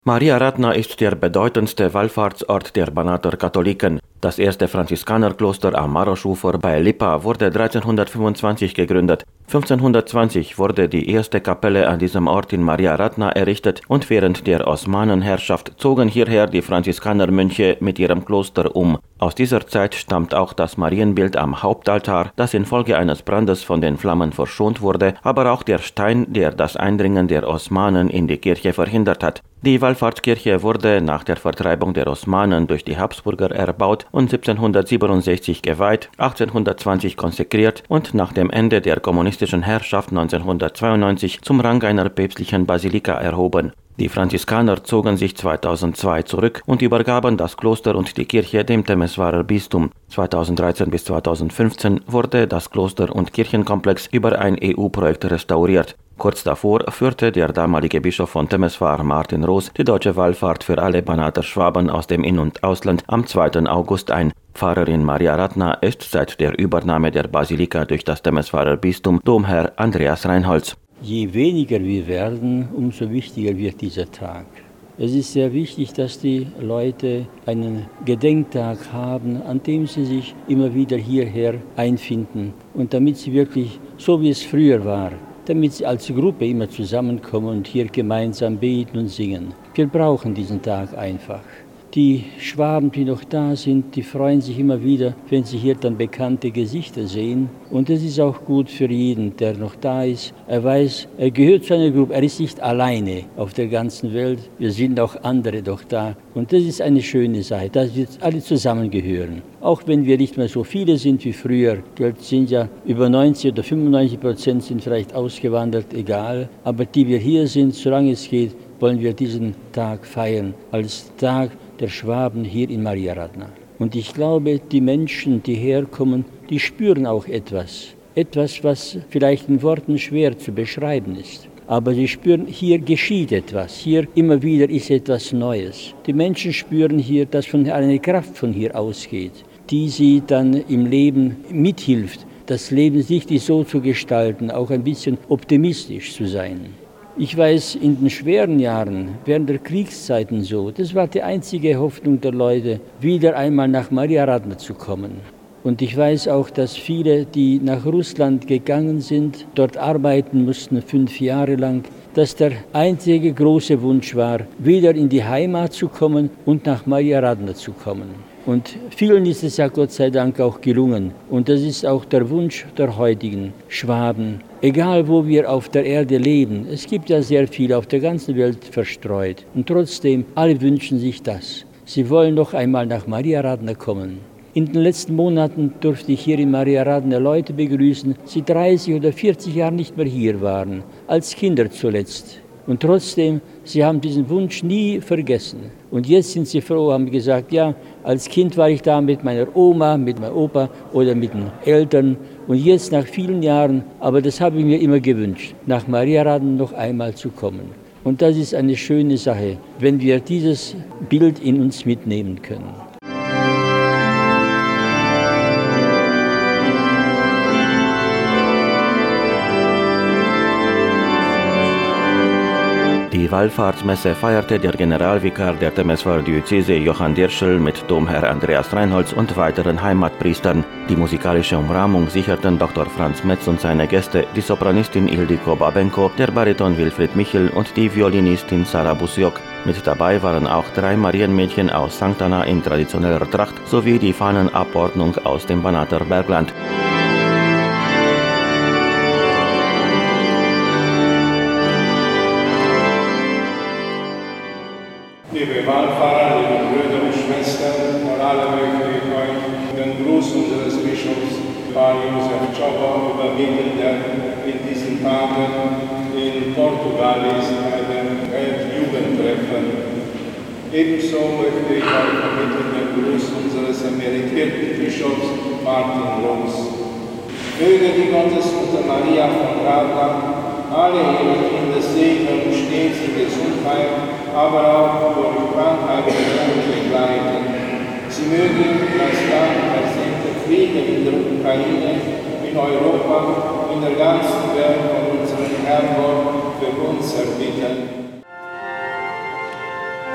Maria Radna ist der bedeutendste Wallfahrtsort der Banater Katholiken. Das erste Franziskanerkloster am Marosufer bei Lipa wurde 1325 gegründet. 1520 wurde die erste Kapelle an diesem Ort in Maria Radna errichtet und während der Osmanenherrschaft zogen hierher die Franziskanermönche mit ihrem Kloster um. Aus dieser Zeit stammt auch das Marienbild am Hauptaltar, das infolge eines Brandes von den Flammen verschont wurde, aber auch der Stein, der das Eindringen der Osmanen in die Kirche verhindert hat. Die Wallfahrtskirche wurde nach der Vertreibung der Osmanen durch die Habsburger erbaut und 1767 geweiht, 1820 konsekriert und nach dem Ende der kommunistischen Herrschaft 1992 zum Rang einer päpstlichen Basilika erhoben. Die Franziskaner zogen sich 2002 zurück und übergaben das Kloster und die Kirche dem Temeswarer Bistum. 2013 bis 2015 wurde das Kloster- und Kirchenkomplex über ein EU-Projekt restauriert. Kurz davor führte der damalige Bischof von Temeswar, Martin Roos, die deutsche Wallfahrt für alle Banater Schwaben aus dem In- und Ausland am 2. August ein. Pfarrerin Maria Radna ist seit der Übernahme der Basilika durch das Temeswarer Bistum Domherr Andreas Reinholz. Je weniger wir werden, umso wichtiger wird dieser Tag. Es ist sehr wichtig, dass die Leute einen Gedenktag haben, an dem sie sich immer wieder hierher einfinden. Und damit sie wirklich, so wie es früher war, damit sie als Gruppe immer zusammenkommen und hier gemeinsam beten und singen. Wir brauchen diesen Tag einfach. Die Schwaben, die noch da sind, die freuen sich immer wieder, wenn sie hier dann bekannte Gesichter sehen. Und es ist auch gut für jeden, der noch da ist. Er weiß, er gehört zu einer Gruppe, er ist nicht alleine auf der ganzen Welt. Wir sind auch andere doch da. Und das ist eine schöne Sache, dass wir alle zusammengehören. Auch wenn wir nicht mehr so viele sind wie früher. Dort sind ja über 90 oder 95% sind vielleicht ausgewandert, egal. Aber die wir hier sind, solange es geht, wollen wir diesen Tag feiern, als Tag der Schwaben hier in Maria Radna. Und ich glaube, die Menschen, die herkommen, die spüren auch etwas. Etwas, was vielleicht in Worten schwer zu beschreiben ist. Aber sie spüren, hier geschieht etwas, hier immer wieder ist etwas Neues. Die Menschen spüren hier, dass eine Kraft von hier ausgeht, die sie dann im Leben mithilft, das Leben richtig so zu gestalten, auch ein bisschen optimistisch zu sein. Ich weiß, in den schweren Jahren, während der Kriegszeiten so, das war die einzige Hoffnung der Leute, wieder einmal nach Maria Radna zu kommen. Und ich weiß auch, dass viele, die nach Russland gegangen sind, dort arbeiten mussten 5 Jahre lang, dass der einzige große Wunsch war, wieder in die Heimat zu kommen und nach Maria Radna zu kommen. Und vielen ist es ja Gott sei Dank auch gelungen. Und das ist auch der Wunsch der heutigen Schwaben. Egal, wo wir auf der Erde leben, es gibt ja sehr viele auf der ganzen Welt verstreut. Und trotzdem, alle wünschen sich das. Sie wollen noch einmal nach Maria Radna kommen. In den letzten Monaten durfte ich hier in Maria Radna Leute begrüßen, die 30 oder 40 Jahre nicht mehr hier waren, als Kinder zuletzt. Und trotzdem, sie haben diesen Wunsch nie vergessen. Und jetzt sind sie froh, haben gesagt, ja, als Kind war ich da mit meiner Oma, mit meinem Opa oder mit den Eltern. Und jetzt nach vielen Jahren, aber das habe ich mir immer gewünscht, nach Maria Radna noch einmal zu kommen. Und das ist eine schöne Sache, wenn wir dieses Bild in uns mitnehmen können. Die Wallfahrtsmesse feierte der Generalvikar der Temeswarer Diözese Johann Dirschl mit Domherr Andreas Reinholz und weiteren Heimatpriestern. Die musikalische Umrahmung sicherten Dr. Franz Metz und seine Gäste, die Sopranistin Ildiko Babenko, der Bariton Wilfried Michel und die Violinistin Sarah Busiok. Mit dabei waren auch 3 Marienmädchen aus St. Anna in traditioneller Tracht sowie die Fahnenabordnung aus dem Banater Bergland. Liebe Wallfahrer, liebe Brüder und Schwestern, vor allem möchte ich euch den Gruß unseres Bischofs Paul Josef Czobo übermitteln, der in diesen Tagen in Portugal ist, bei dem Weltjugendtreffen. Ebenso möchte ich euch vermitteln den Gruß unseres emeritierten Bischofs Martin Roos. Möge die Gottesmutter Maria von Radna alle ihre Kinder segnen und stets in Gesundheit, aber auch durch Krankheit und begleiten. Sie mögen das Land ersehnte Frieden in der Ukraine, in Europa, in der ganzen Welt von unserem Herrn Gott für uns erbitten.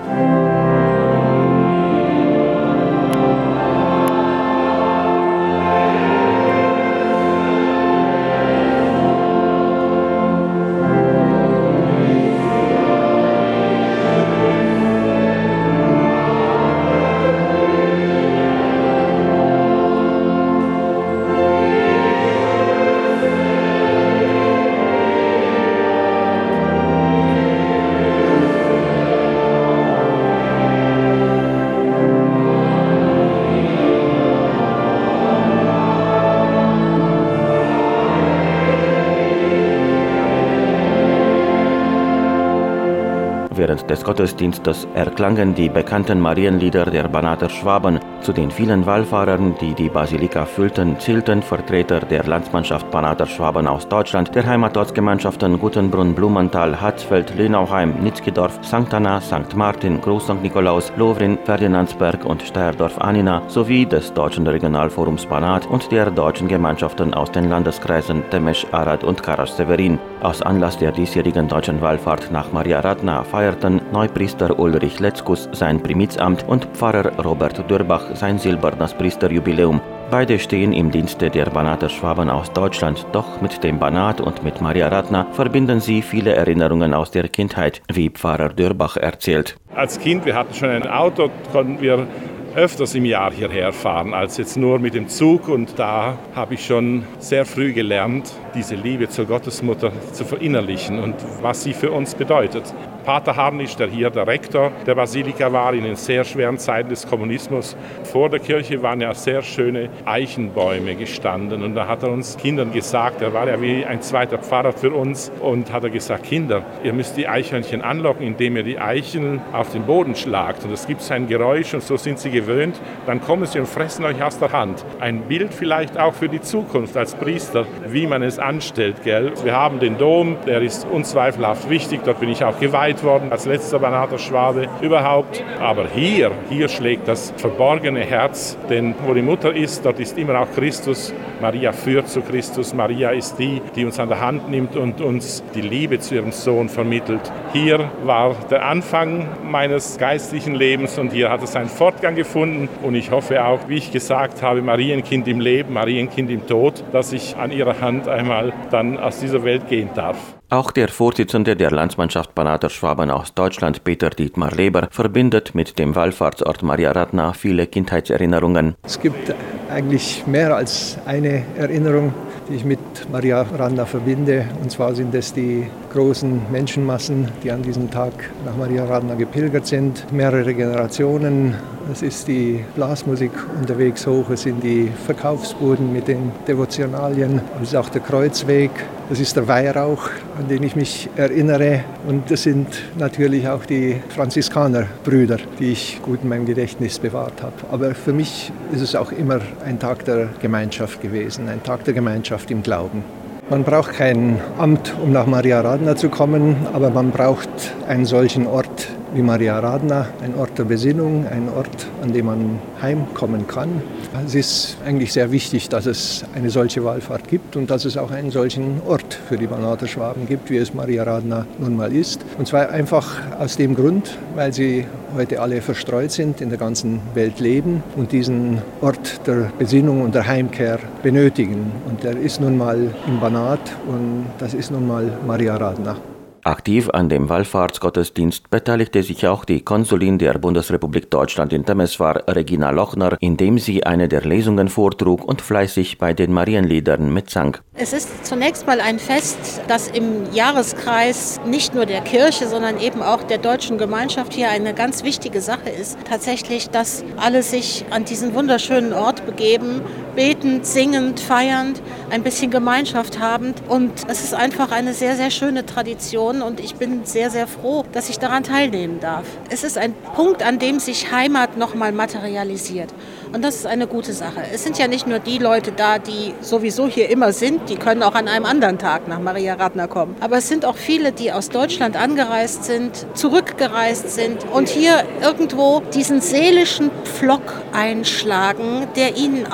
Während des Gottesdienstes erklangen die bekannten Marienlieder der Banater Schwaben. Zu den vielen Wallfahrern, die die Basilika füllten, zählten Vertreter der Landsmannschaft Banater Schwaben aus Deutschland, der Heimatortsgemeinschaften Gutenbrunn, Blumenthal, Hatzfeld, Lenauheim, Nitzkidorf, St. Anna, St. Martin, Groß St. Nikolaus, Lovrin, Ferdinandsberg und Steyerdorf-Annina sowie des Deutschen Regionalforums Banat und der deutschen Gemeinschaften aus den Landeskreisen Temesch, Arad und Karasch-Severin. Aus Anlass der diesjährigen deutschen Wallfahrt nach Maria Radna feierten Neupriester Ulrich Letzkus sein Primizamt und Pfarrer Robert Dürbach sein silbernes Priesterjubiläum. Beide stehen im Dienste der Banater Schwaben aus Deutschland, doch mit dem Banat und mit Maria Radna verbinden sie viele Erinnerungen aus der Kindheit, wie Pfarrer Dürbach erzählt. Als Kind, wir hatten schon ein Auto, konnten wir öfters im Jahr hierher fahren, als jetzt nur mit dem Zug. Und da habe ich schon sehr früh gelernt, diese Liebe zur Gottesmutter zu verinnerlichen und was sie für uns bedeutet. Pater Harnisch, der hier der Rektor der Basilika war, in den sehr schweren Zeiten des Kommunismus. Vor der Kirche waren ja sehr schöne Eichenbäume gestanden. Und da hat er uns Kindern gesagt, er war ja wie ein zweiter Pfarrer für uns, und hat er gesagt: Kinder, ihr müsst die Eichhörnchen anlocken, indem ihr die Eicheln auf den Boden schlagt. Und es gibt ein Geräusch und so sind sie gewöhnt. Dann kommen sie und fressen euch aus der Hand. Ein Bild vielleicht auch für die Zukunft als Priester, wie man es anstellt, gell? Wir haben den Dom, der ist unzweifelhaft wichtig. Dort bin ich auch geweiht worden, als letzter Banater Schwabe überhaupt. Aber hier schlägt das verborgene Herz, denn wo die Mutter ist, dort ist immer auch Christus. Maria führt zu Christus. Maria ist die, die uns an der Hand nimmt und uns die Liebe zu ihrem Sohn vermittelt. Hier war der Anfang meines geistlichen Lebens und hier hat es einen Fortgang gefunden. Und ich hoffe auch, wie ich gesagt habe, Marienkind im Leben, Marienkind im Tod, dass ich an ihrer Hand einmal dann aus dieser Welt gehen darf. Auch der Vorsitzende der Landsmannschaft Banater Schwaben aus Deutschland, Peter Dietmar Leber, verbindet mit dem Wallfahrtsort Maria Radna viele Kindheitserinnerungen. Es gibt eigentlich mehr als eine Erinnerung, die ich mit Maria Radna verbinde. Und zwar sind es die großen Menschenmassen, die an diesem Tag nach Maria Radna gepilgert sind. Mehrere Generationen. Es ist die Blasmusik unterwegs hoch, es sind die Verkaufsbuden mit den Devotionalien, es ist auch der Kreuzweg, das ist der Weihrauch, an den ich mich erinnere, und das sind natürlich auch die Franziskanerbrüder, die ich gut in meinem Gedächtnis bewahrt habe. Aber für mich ist es auch immer ein Tag der Gemeinschaft gewesen, ein Tag der Gemeinschaft im Glauben. Man braucht kein Amt, um nach Maria Radna zu kommen, aber man braucht einen solchen Ort wie Maria Radna, ein Ort der Besinnung, ein Ort, an dem man heimkommen kann. Es ist eigentlich sehr wichtig, dass es eine solche Wallfahrt gibt und dass es auch einen solchen Ort für die Banater Schwaben gibt, wie es Maria Radna nun mal ist. Und zwar einfach aus dem Grund, weil sie heute alle verstreut sind, in der ganzen Welt leben und diesen Ort der Besinnung und der Heimkehr benötigen. Und der ist nun mal im Banat und das ist nun mal Maria Radna. Aktiv an dem Wallfahrtsgottesdienst beteiligte sich auch die Konsulin der Bundesrepublik Deutschland in Temeswar, Regina Lochner, indem sie eine der Lesungen vortrug und fleißig bei den Marienliedern mitsang. Es ist zunächst mal ein Fest, das im Jahreskreis nicht nur der Kirche, sondern eben auch der deutschen Gemeinschaft hier eine ganz wichtige Sache ist. Tatsächlich, dass alle sich an diesen wunderschönen Ort begeben, betend, singend, feiernd, ein bisschen Gemeinschaft habend. Und es ist einfach eine sehr, sehr schöne Tradition. Und ich bin sehr, sehr froh, dass ich daran teilnehmen darf. Es ist ein Punkt, an dem sich Heimat nochmal materialisiert. Und das ist eine gute Sache. Es sind ja nicht nur die Leute da, die sowieso hier immer sind, die können auch an einem anderen Tag nach Maria Radna kommen. Aber es sind auch viele, die aus Deutschland angereist sind, zurückgereist sind und hier irgendwo diesen seelischen Pflock einschlagen, der ihnen auch noch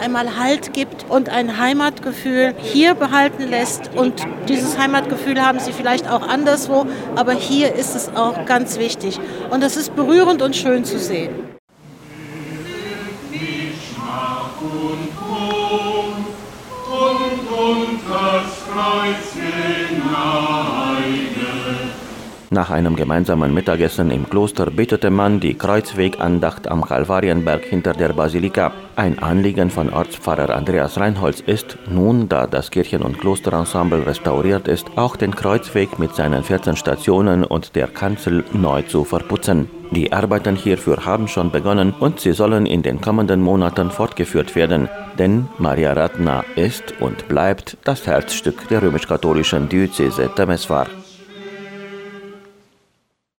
einmal Halt gibt und ein Heimatgefühl hier behalten lässt. Und dieses Heimatgefühl haben sie vielleicht auch anderswo, aber hier ist es auch ganz wichtig. Und das ist berührend und schön zu sehen. Nach einem gemeinsamen Mittagessen im Kloster betete man die Kreuzwegandacht am Kalvarienberg hinter der Basilika. Ein Anliegen von Ortspfarrer Andreas Reinholz ist, nun da das Kirchen- und Klosterensemble restauriert ist, auch den Kreuzweg mit seinen 14 Stationen und der Kanzel neu zu verputzen. Die Arbeiten hierfür haben schon begonnen und sie sollen in den kommenden Monaten fortgeführt werden, denn Maria Radna ist und bleibt das Herzstück der römisch-katholischen Diözese Temeswar.